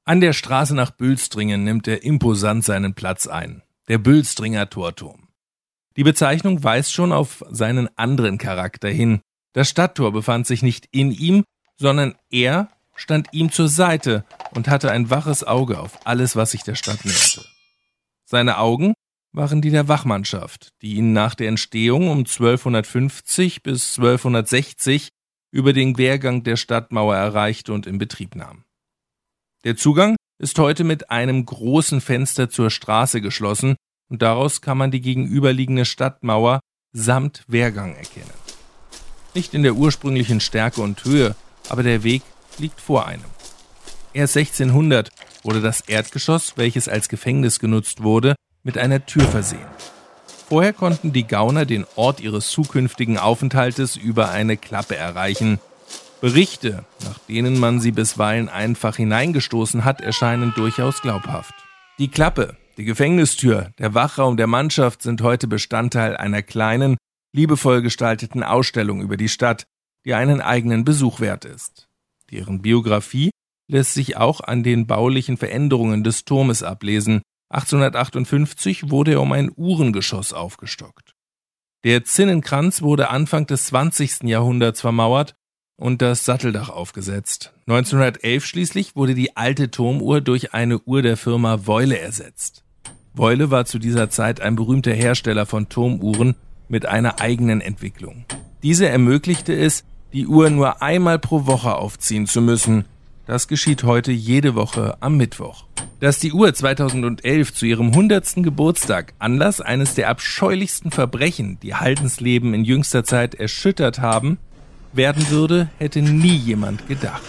An der Straße nach Bülstringen nimmt er imposant seinen Platz ein, der Bülstringer Torturm. Die Bezeichnung weist schon auf seinen anderen Charakter hin. Das Stadttor befand sich nicht in ihm, sondern er stand ihm zur Seite und hatte ein waches Auge auf alles, was sich der Stadt näherte. Seine Augen waren die der Wachmannschaft, die ihn nach der Entstehung um 1250 bis 1260 über den Quergang der Stadtmauer erreichte und in Betrieb nahm. Der Zugang ist heute mit einem großen Fenster zur Straße geschlossen und daraus kann man die gegenüberliegende Stadtmauer samt Wehrgang erkennen. Nicht in der ursprünglichen Stärke und Höhe, aber der Weg liegt vor einem. Erst 1600 wurde das Erdgeschoss, welches als Gefängnis genutzt wurde, mit einer Tür versehen. Vorher konnten die Gauner den Ort ihres zukünftigen Aufenthaltes über eine Klappe erreichen. Berichte, nach denen man sie bisweilen einfach hineingestoßen hat, erscheinen durchaus glaubhaft. Die Klappe, die Gefängnistür, der Wachraum der Mannschaft sind heute Bestandteil einer kleinen, liebevoll gestalteten Ausstellung über die Stadt, die einen eigenen Besuch wert ist. Deren Biografie lässt sich auch an den baulichen Veränderungen des Turmes ablesen. 1858 wurde er um ein Uhrengeschoss aufgestockt. Der Zinnenkranz wurde Anfang des 20. Jahrhunderts vermauert und das Satteldach aufgesetzt. 1911 schließlich wurde die alte Turmuhr durch eine Uhr der Firma Woyle ersetzt. Woyle war zu dieser Zeit ein berühmter Hersteller von Turmuhren mit einer eigenen Entwicklung. Diese ermöglichte es, die Uhr nur einmal pro Woche aufziehen zu müssen. Das geschieht heute jede Woche am Mittwoch. Dass die Uhr 2011 zu ihrem 100. Geburtstag Anlass eines der abscheulichsten Verbrechen, die Haldensleben in jüngster Zeit erschüttert haben, werden würde, hätte nie jemand gedacht.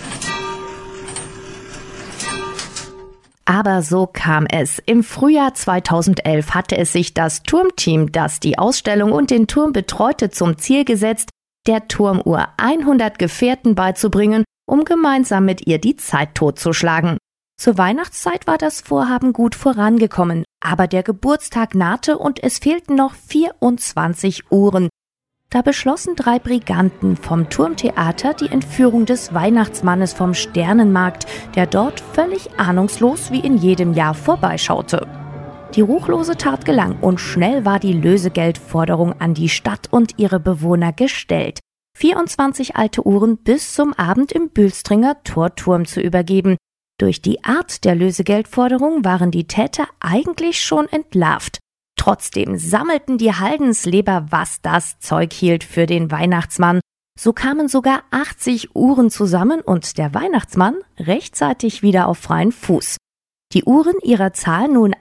Aber so kam es. Im Frühjahr 2011 hatte es sich das Turmteam, das die Ausstellung und den Turm betreute, zum Ziel gesetzt, der Turmuhr 100 Gefährten beizubringen, um gemeinsam mit ihr die Zeit totzuschlagen. Zur Weihnachtszeit war das Vorhaben gut vorangekommen, aber der Geburtstag nahte und es fehlten noch 24 Uhren. Da beschlossen 3 Briganten vom Turmtheater die Entführung des Weihnachtsmannes vom Sternenmarkt, der dort völlig ahnungslos wie in jedem Jahr vorbeischaute. Die ruchlose Tat gelang und schnell war die Lösegeldforderung an die Stadt und ihre Bewohner gestellt, 24 alte Uhren bis zum Abend im Bülstringer Torturm zu übergeben. Durch die Art der Lösegeldforderung waren die Täter eigentlich schon entlarvt. Trotzdem sammelten die Haldensleber, was das Zeug hielt für den Weihnachtsmann. So kamen sogar 80 Uhren zusammen und der Weihnachtsmann rechtzeitig wieder auf freien Fuß. Die Uhren, ihrer Zahl nun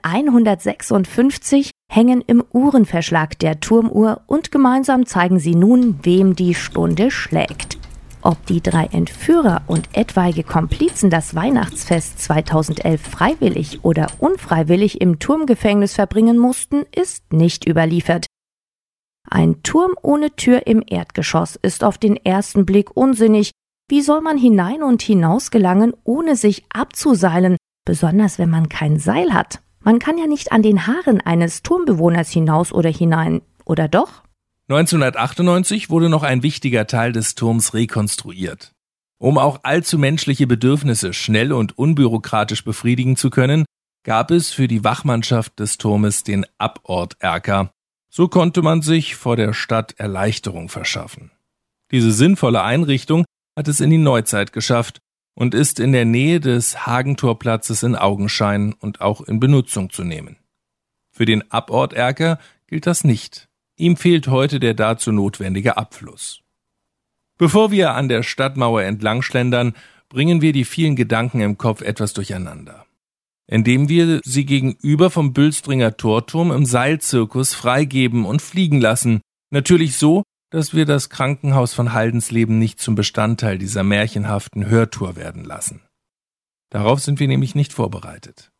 156, hängen im Uhrenverschlag der Turmuhr und gemeinsam zeigen sie nun, wem die Stunde schlägt. Ob die 3 Entführer und etwaige Komplizen das Weihnachtsfest 2011 freiwillig oder unfreiwillig im Turmgefängnis verbringen mussten, ist nicht überliefert. Ein Turm ohne Tür im Erdgeschoss ist auf den ersten Blick unsinnig. Wie soll man hinein und hinaus gelangen, ohne sich abzuseilen, besonders wenn man kein Seil hat? Man kann ja nicht an den Haaren eines Turmbewohners hinaus oder hinein, oder doch? 1998 wurde noch ein wichtiger Teil des Turms rekonstruiert. Um auch allzu menschliche Bedürfnisse schnell und unbürokratisch befriedigen zu können, gab es für die Wachmannschaft des Turmes den Aborterker. So konnte man sich vor der Stadt Erleichterung verschaffen. Diese sinnvolle Einrichtung hat es in die Neuzeit geschafft und ist in der Nähe des Hagentorplatzes in Augenschein und auch in Benutzung zu nehmen. Für den Aborterker gilt das nicht. Ihm fehlt heute der dazu notwendige Abfluss. Bevor wir an der Stadtmauer entlang schlendern, bringen wir die vielen Gedanken im Kopf etwas durcheinander. Indem wir sie gegenüber vom Bülstringer Torturm im Seilzirkus freigeben und fliegen lassen. Natürlich so, dass wir das Krankenhaus von Haldensleben nicht zum Bestandteil dieser märchenhaften Hörtour werden lassen. Darauf sind wir nämlich nicht vorbereitet.